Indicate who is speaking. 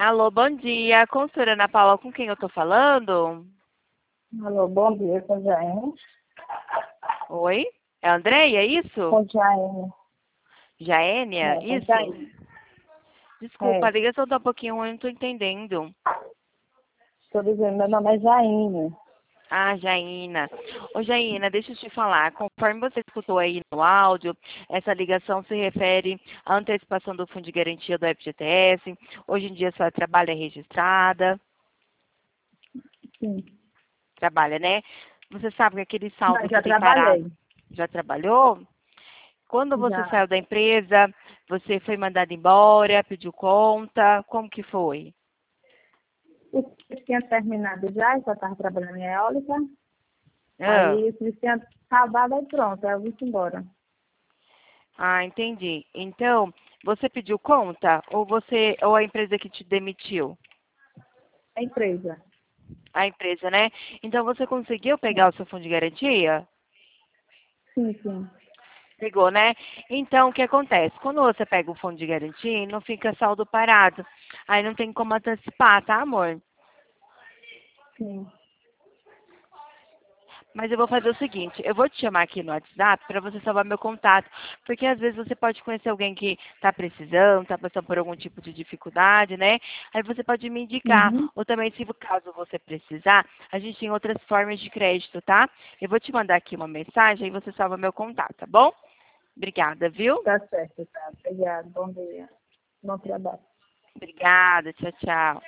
Speaker 1: Alô, bom dia. Consultora Ana Paula, com quem eu tô falando?
Speaker 2: Alô, bom dia, com Jaine.
Speaker 1: Oi? É a Andréia, é isso?
Speaker 2: Com Jaine.
Speaker 1: Jaênia?
Speaker 2: Com
Speaker 1: Isso?
Speaker 2: Jaine.
Speaker 1: Desculpa, a
Speaker 2: É,
Speaker 1: ligação tá um pouquinho ruim, não tô entendendo.
Speaker 2: estou dizendo, meu nome é Jaine.
Speaker 1: Ah, Jaina. Ô, Jaina, deixa eu te falar. Conforme você escutou aí no áudio, essa ligação se refere à antecipação do Fundo de Garantia do FGTS. Hoje em dia sua trabalha é registrada.
Speaker 2: Sim.
Speaker 1: Trabalha, né? Você sabe que aquele saldo
Speaker 2: Não,
Speaker 1: que
Speaker 2: já
Speaker 1: tem parado
Speaker 2: trabalhei.
Speaker 1: já trabalhou? Quando você
Speaker 2: Já.
Speaker 1: saiu da empresa, você foi mandado embora, pediu conta, como que foi?
Speaker 2: Eu tinha terminado já estava trabalhando em eólica.
Speaker 1: Ah,
Speaker 2: Aí eu tinha acabado e pronto, aí eu vim embora.
Speaker 1: entendi. Então, você pediu conta ou a empresa que te demitiu?
Speaker 2: A empresa.
Speaker 1: A empresa, né? Então você conseguiu pegar o seu fundo de garantia?
Speaker 2: Sim, sim.
Speaker 1: Pegou, né? Então, o que acontece? Quando você pega o fundo de garantia, não fica saldo parado. Aí não tem como antecipar, tá, amor?
Speaker 2: Sim.
Speaker 1: Mas eu vou fazer o seguinte, eu vou te chamar aqui no WhatsApp para você salvar meu contato, porque às vezes você pode conhecer alguém que está precisando, está passando por algum tipo de dificuldade, né? Aí você pode me indicar,
Speaker 2: Uhum.
Speaker 1: ou também se caso você precisar, a gente tem outras formas de crédito, tá? Eu vou te mandar aqui uma mensagem e você salva meu contato, tá bom? Obrigada, viu?
Speaker 2: Tá certo, tá. Obrigada. Bom dia. Bom trabalho.
Speaker 1: Obrigada, tchau, tchau.